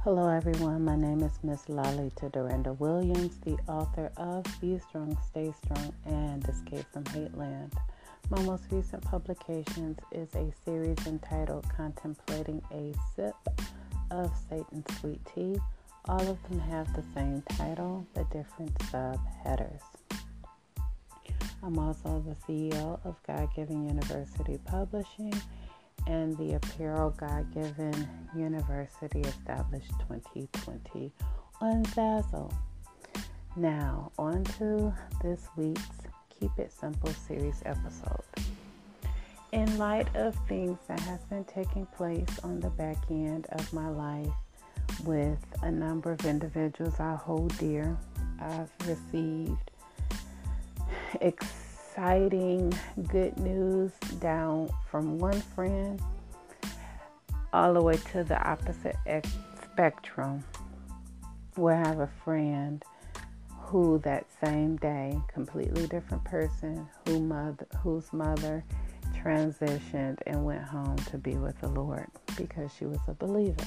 Hello everyone, my name is Miss Lalita Dorinda Williams, the author of Be Strong, Stay Strong, and Escape from Hate Land. My most recent publications is a series entitled Contemplating a Sip of Satan's Sweet Tea. All of them have the same title, but different subheaders. I'm also the CEO of God-Given University Publishing and the Apparel God-Given University established 2020 on Zazzle. Now, on to this week's Keep It Simple series episode. In light of things that have been taking place on the back end of my life with a number of individuals I hold dear, I've received exciting good news down from one friend all the way to the opposite spectrum, where I have a friend who that same day, completely different person, whose mother transitioned and went home to be with the Lord because she was a believer.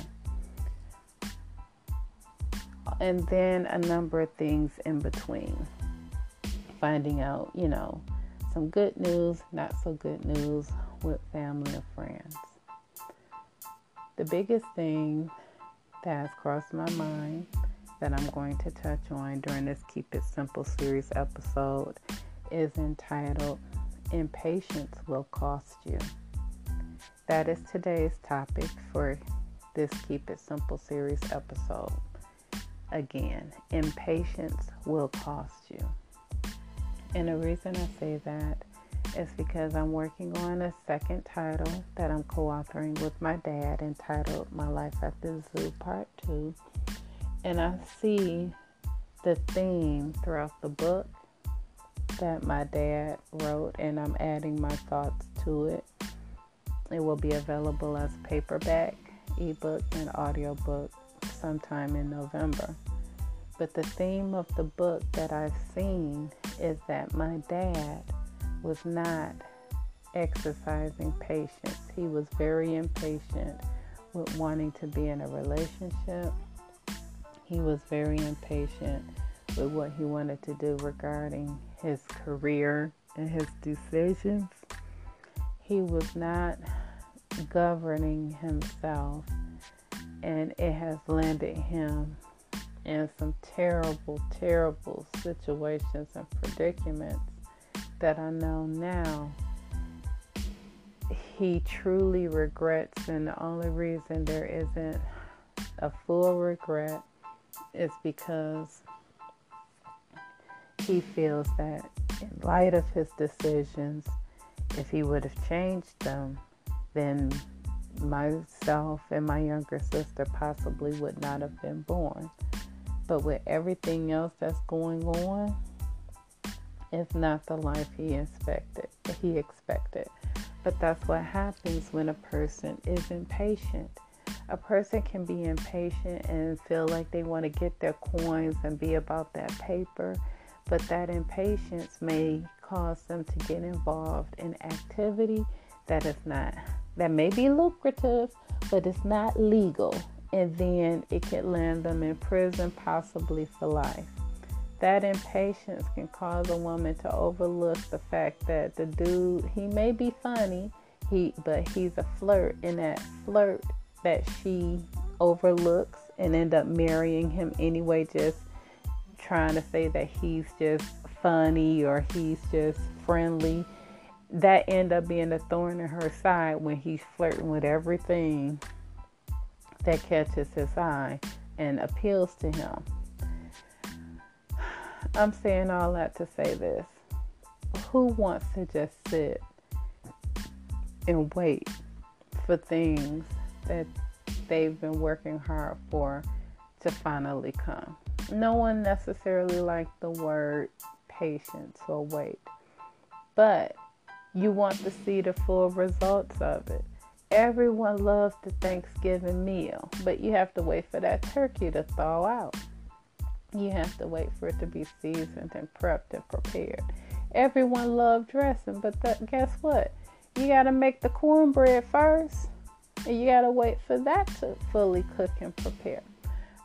And then a number of things in between. Finding out, some good news, not so good news with family or friends. The biggest thing that has crossed my mind that I'm going to touch on during this Keep It Simple series episode is entitled Impatience Will Cost You. That is today's topic for this Keep It Simple series episode. Again, impatience will cost you. And the reason I say that is because I'm working on a second title that I'm co-authoring with my dad entitled My Life at the Zoo Part 2. And I see the theme throughout the book that my dad wrote, and I'm adding my thoughts to it. It will be available as paperback, ebook, and audiobook sometime in November. But the theme of the book that I've seen is that my dad was not exercising patience. He was very impatient with wanting to be in a relationship. He was very impatient with what he wanted to do regarding his career and his decisions. He was not governing himself, and it has landed him in some terrible, terrible situations and predicaments that I know now he truly regrets. And the only reason there isn't a full regret is because he feels that in light of his decisions, if he would have changed them, then myself and my younger sister possibly would not have been born. But with everything else that's going on, it's not the life he expected. But that's what happens when a person is impatient. A person can be impatient and feel like they want to get their coins and be about that paper, but that impatience may cause them to get involved in activity that may be lucrative, but it's not legal. And then it could land them in prison, possibly for life. That impatience can cause a woman to overlook the fact that the dude, he may be funny, but he's a flirt, and that flirt that she overlooks and end up marrying him anyway, just trying to say that he's just funny or he's just friendly, that end up being a thorn in her side when he's flirting with everything that catches his eye and appeals to him. I'm saying all that to say this. Who wants to just sit and wait for things that they've been working hard for to finally come? No one necessarily likes the word patience or wait, but you want to see the full results of it. Everyone loves the Thanksgiving meal, but you have to wait for that turkey to thaw out. You have to wait for it to be seasoned and prepped and prepared. Everyone loves dressing, but guess what? You got to make the cornbread first, and you got to wait for that to fully cook and prepare.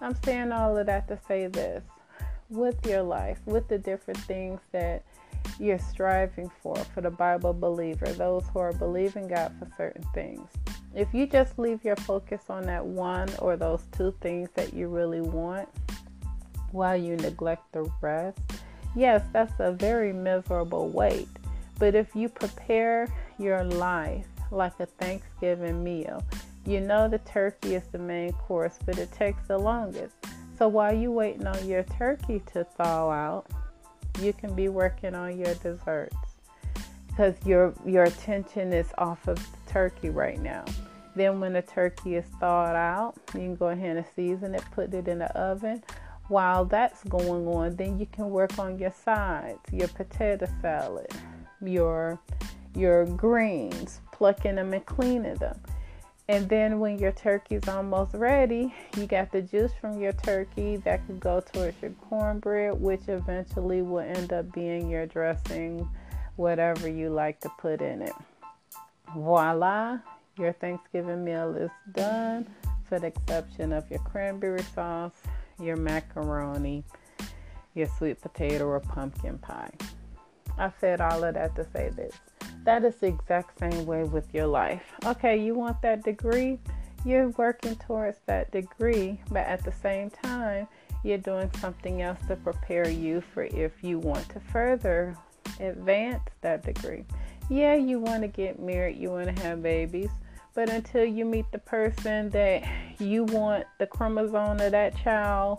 I'm saying all of that to say this. With your life, with the different things that you're striving for the Bible believer, those who are believing God for certain things. If you just leave your focus on that one or those two things that you really want while you neglect the rest, yes, that's a very miserable weight. But if you prepare your life like a Thanksgiving meal, you know the turkey is the main course, but it takes the longest. So while you're waiting on your turkey to thaw out, you can be working on your desserts because your attention is off of the turkey right now. Then when the turkey is thawed out, you can go ahead and season it, put it in the oven. While that's going on, then you can work on your sides, your potato salad, your greens, plucking them and cleaning them. And then when your turkey's almost ready, you got the juice from your turkey that could go towards your cornbread, which eventually will end up being your dressing, whatever you like to put in it. Voila, your Thanksgiving meal is done, for the exception of your cranberry sauce, your macaroni, your sweet potato or pumpkin pie. I said all of that to say this. That is the exact same way with your life. Okay, you want that degree? You're working towards that degree, but at the same time, you're doing something else to prepare you for if you want to further advance that degree. Yeah, you want to get married, you want to have babies, but until you meet the person that you want the chromosome of that child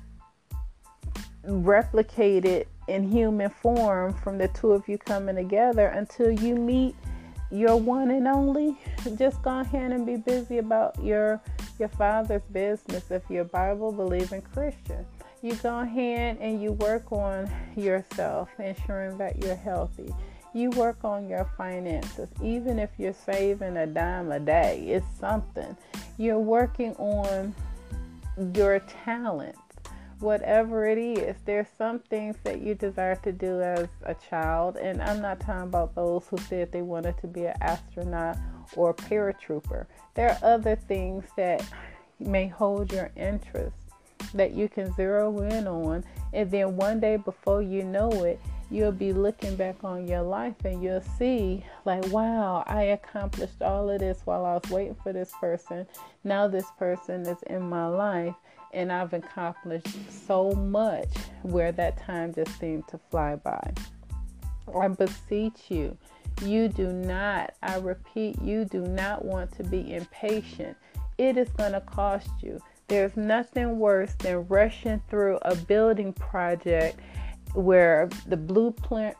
replicated in human form from the two of you coming together, until you meet your one and only, just go ahead and be busy about your Father's business. If you're a Bible believing Christian, you go ahead and you work on yourself, ensuring that you're healthy. You work on your finances. Even if you're saving a dime a day, it's something. You're working on your talent. Whatever it is, there's some things that you desire to do as a child, and I'm not talking about those who said they wanted to be an astronaut or a paratrooper. There are other things that may hold your interest that you can zero in on, and then one day before you know it, you'll be looking back on your life and you'll see like, wow, I accomplished all of this while I was waiting for this person. Now this person is in my life, and I've accomplished so much where that time just seemed to fly by. I beseech you, I repeat, you do not want to be impatient. It is going to cost you. There's nothing worse than rushing through a building project where the blueprint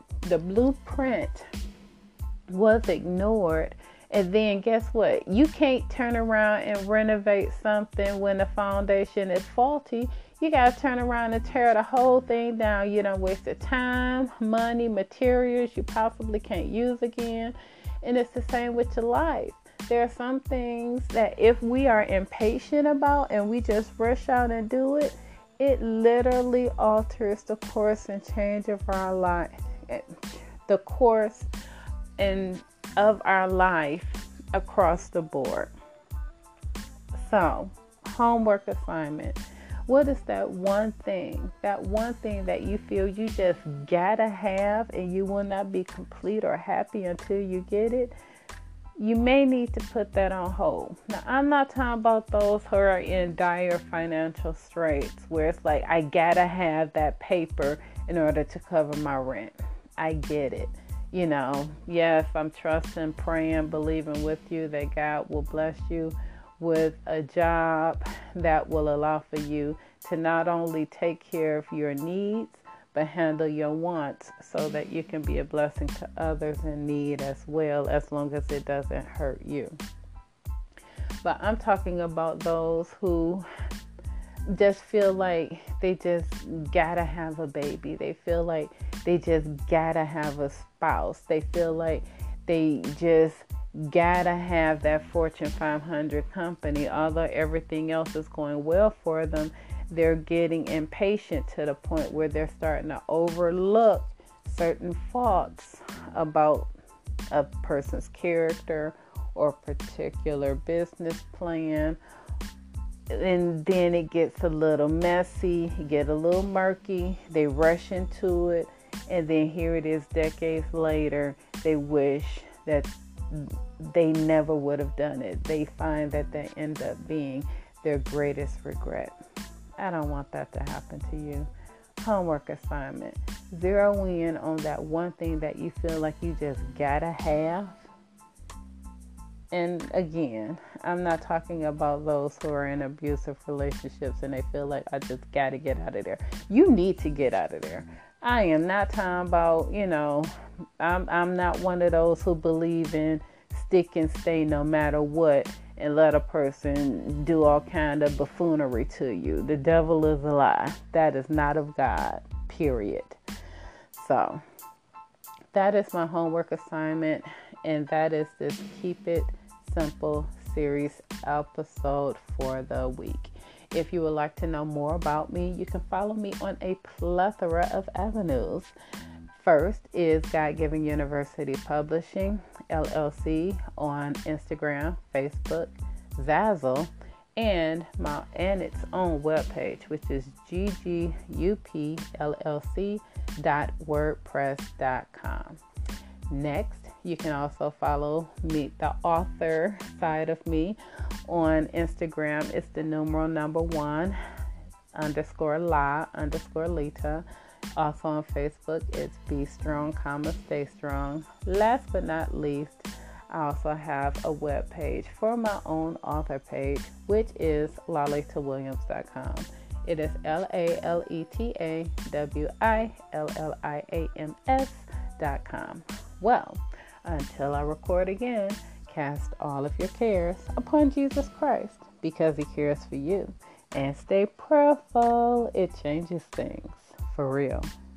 was ignored. And then guess what? You can't turn around and renovate something when the foundation is faulty. You got to turn around and tear the whole thing down. You done wasted time, money, materials you possibly can't use again. And it's the same with your life. There are some things that if we are impatient about and we just rush out and do it, it literally alters the course and change of our life. The course of our life across the board. So, homework assignment. What is that one thing that you feel you just gotta have and you will not be complete or happy until you get it? You may need to put that on hold. Now, I'm not talking about those who are in dire financial straits where it's like, I gotta have that paper in order to cover my rent. I get it. You know, yes, I'm trusting, praying, believing with you that God will bless you with a job that will allow for you to not only take care of your needs, but handle your wants so that you can be a blessing to others in need as well, as long as it doesn't hurt you. But I'm talking about those who just feel like they just gotta have a baby. They feel like they just gotta have a spouse. They feel like they just gotta have that Fortune 500 company. Although everything else is going well for them, they're getting impatient to the point where they're starting to overlook certain faults about a person's character or particular business plan. and then it gets a little messy, get a little murky. They rush into it, and then here it is decades later. They wish that they never would have done it. They find that they end up being their greatest regret. I don't want that to happen to you. Homework assignment. Zero in on that one thing that you feel like you just gotta have. And again, I'm not talking about those who are in abusive relationships and they feel like I just gotta get out of there. You need to get out of there. I am not talking about, I'm not one of those who believe in stick and stay no matter what and let a person do all kind of buffoonery to you. The devil is a lie. That is not of God, period. So that is my homework assignment, and that is this Keep It Simple series episode for the week. If you would like to know more about me, you can follow me on a plethora of avenues. First is God Given University Publishing, LLC, on Instagram, Facebook, Zazzle, and its own webpage, which is ggupllc.wordpress.com. Next, you can also follow me, the author side of me, on Instagram. It's the numeral #1 _la_Lita. Also on Facebook, it's Be Strong, Stay Strong. Last but not least, I also have a web page for my own author page, which is LaLitaWilliams.com. It is LaLitaWilliams.com. Well, until I record again, cast all of your cares upon Jesus Christ because He cares for you. And stay prayerful. It changes things. For real.